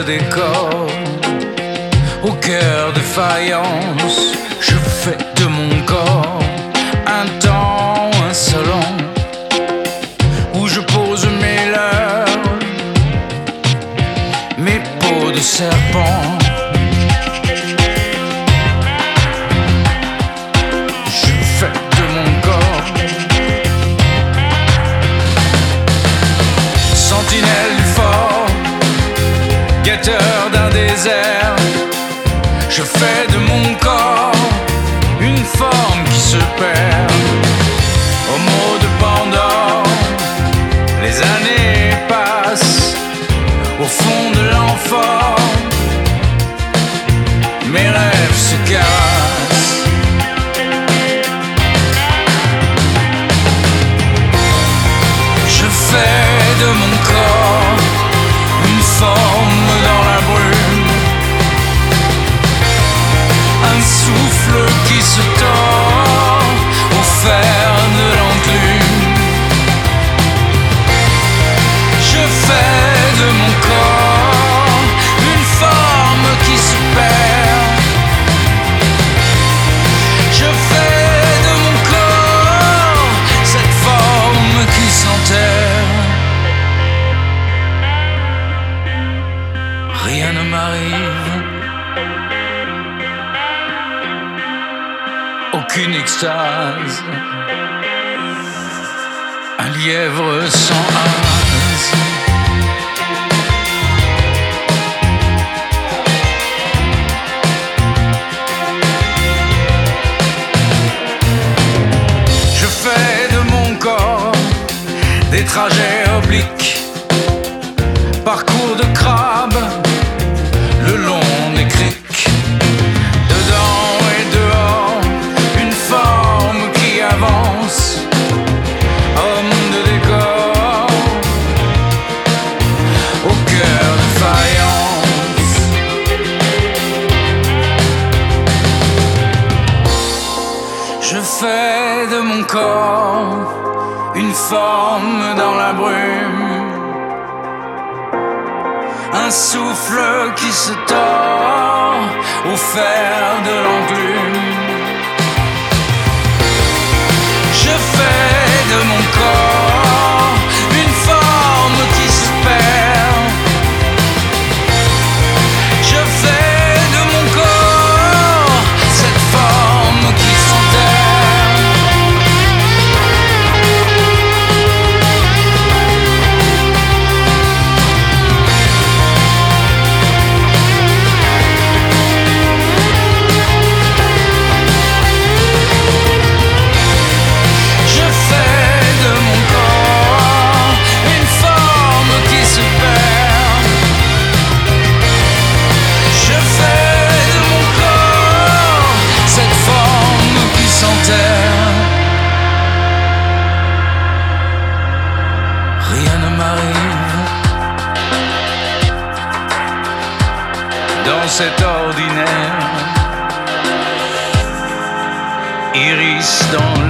décor. Au cœur de faïence, je fais de mon corps un temps insolent où je pose mes lèvres, mes peaux de serpent. Je fais de mon corps sentinelle du fort, guetteur d'un désert. Je fais de mon corps une forme qui se perd. Au mot de Pandore, les années passent au fond de l'amphore. Mes rêves se cassent. Je fais de mon corps une forme dans la brume, un souffle qui se tord au fer de l'enclume. Je fais de mon corps une forme qui se perd. Je fais de mon corps cette forme qui s'enterre. Rien ne m'arrive, aucune extase, un lièvre sans hase. Je fais de mon corps des trajets obliques, parcours de crabe le long des criques. Dedans et dehors, une forme qui avance, homme de décor, au cœur de faïence. Je fais de mon corps une forme dans la brume, un souffle qui se tord au fer de l'enclume. Je fais de mon corps une forme qui se perd. Je fais de mon corps cette forme qui s'enterre. Rien ne m'arrive dans cet ordinaire, iris dans